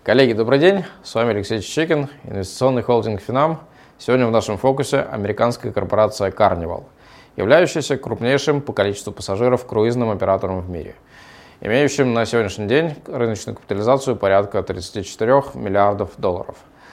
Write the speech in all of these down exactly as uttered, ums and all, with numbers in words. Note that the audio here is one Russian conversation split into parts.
Коллеги, добрый день. С вами Алексей Чечекин, инвестиционный холдинг Финам. Сегодня в нашем фокусе американская корпорация Carnival, являющаяся крупнейшим по количеству пассажиров круизным оператором в мире, имеющим на сегодняшний день рыночную капитализацию порядка тридцати четырёх миллиардов долларов.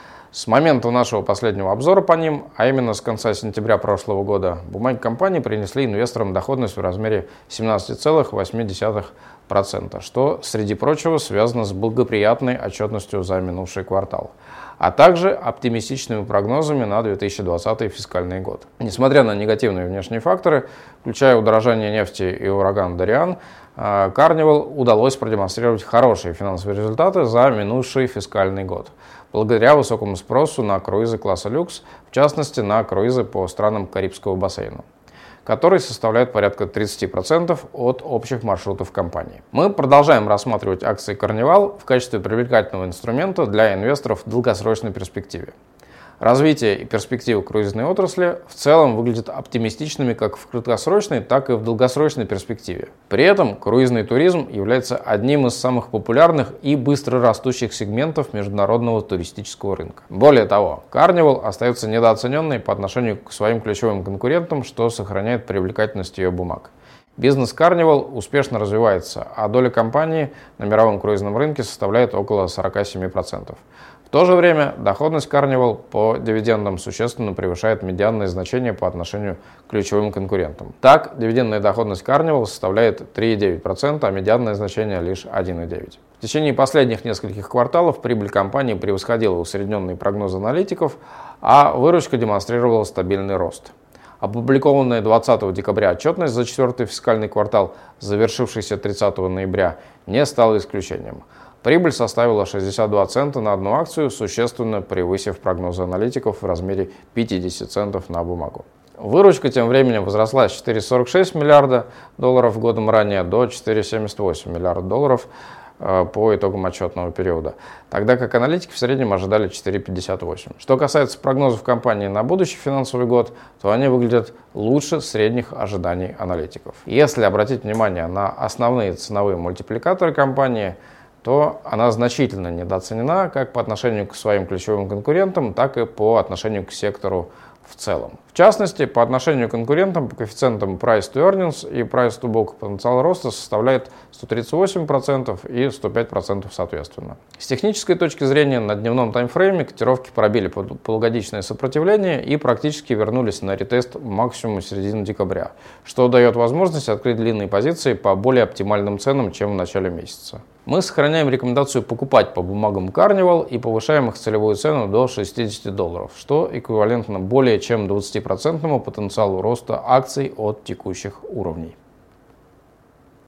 С момента нашего последнего обзора по ним, а именно с конца сентября прошлого года, бумаги компании принесли инвесторам доходность в размере семнадцати целых восьми десятых процента, что, среди прочего, связано с благоприятной отчетностью за минувший квартал, а также оптимистичными прогнозами на две тысячи двадцатый фискальный год. Несмотря на негативные внешние факторы, включая удорожание нефти и ураган Дориан, Carnival удалось продемонстрировать хорошие финансовые результаты за минувший фискальный год, благодаря высокому спросу на круизы класса люкс, в частности на круизы по странам Карибского бассейна, который составляет порядка тридцати процентов от общих маршрутов компании. Мы продолжаем рассматривать акции Carnival в качестве привлекательного инструмента для инвесторов в долгосрочной перспективе. Развитие и перспективы круизной отрасли в целом выглядят оптимистичными как в краткосрочной, так и в долгосрочной перспективе. При этом круизный туризм является одним из самых популярных и быстро растущих сегментов международного туристического рынка. Более того, Carnival остается недооцененной по отношению к своим ключевым конкурентам, что сохраняет привлекательность ее бумаг. Бизнес Carnival успешно развивается, а доля компании на мировом круизном рынке составляет около сорока семи процентов. В то же время доходность Carnival по дивидендам существенно превышает медианные значения по отношению к ключевым конкурентам. Так, дивидендная доходность Carnival составляет три целых девять десятых процента, а медианное значение лишь один целых девять десятых процента. В течение последних нескольких кварталов прибыль компании превосходила усредненные прогнозы аналитиков, а выручка демонстрировала стабильный рост. Опубликованная двадцатого декабря отчетность за четвертый фискальный квартал, завершившийся тридцатого ноября, не стала исключением. Прибыль составила шестьдесят два цента на одну акцию, существенно превысив прогнозы аналитиков в размере пятидесяти центов на бумагу. Выручка тем временем возросла с четырёх целых сорока шести сотых миллиарда долларов годом ранее до четырёх целых семидесяти восьми сотых миллиарда долларов по итогам отчетного периода, тогда как аналитики в среднем ожидали четыре целых пятьдесят восемь сотых. Что касается прогнозов компании на будущий финансовый год, то они выглядят лучше средних ожиданий аналитиков. Если обратить внимание на основные ценовые мультипликаторы компании, то она значительно недооценена как по отношению к своим ключевым конкурентам, так и по отношению к сектору в целом. В частности, по отношению к конкурентам по коэффициентам Price to Earnings и Price to Book потенциал роста составляет сто тридцать восемь процентов и сто пять процентов соответственно. С технической точки зрения на дневном таймфрейме котировки пробили полугодичное сопротивление и практически вернулись на ретест максимума середины декабря, что дает возможность открыть длинные позиции по более оптимальным ценам, чем в начале месяца. Мы сохраняем рекомендацию покупать по бумагам Carnival и повышаем их целевую цену до шестидесяти долларов, что эквивалентно более чем двадцатипроцентному потенциалу роста акций от текущих уровней.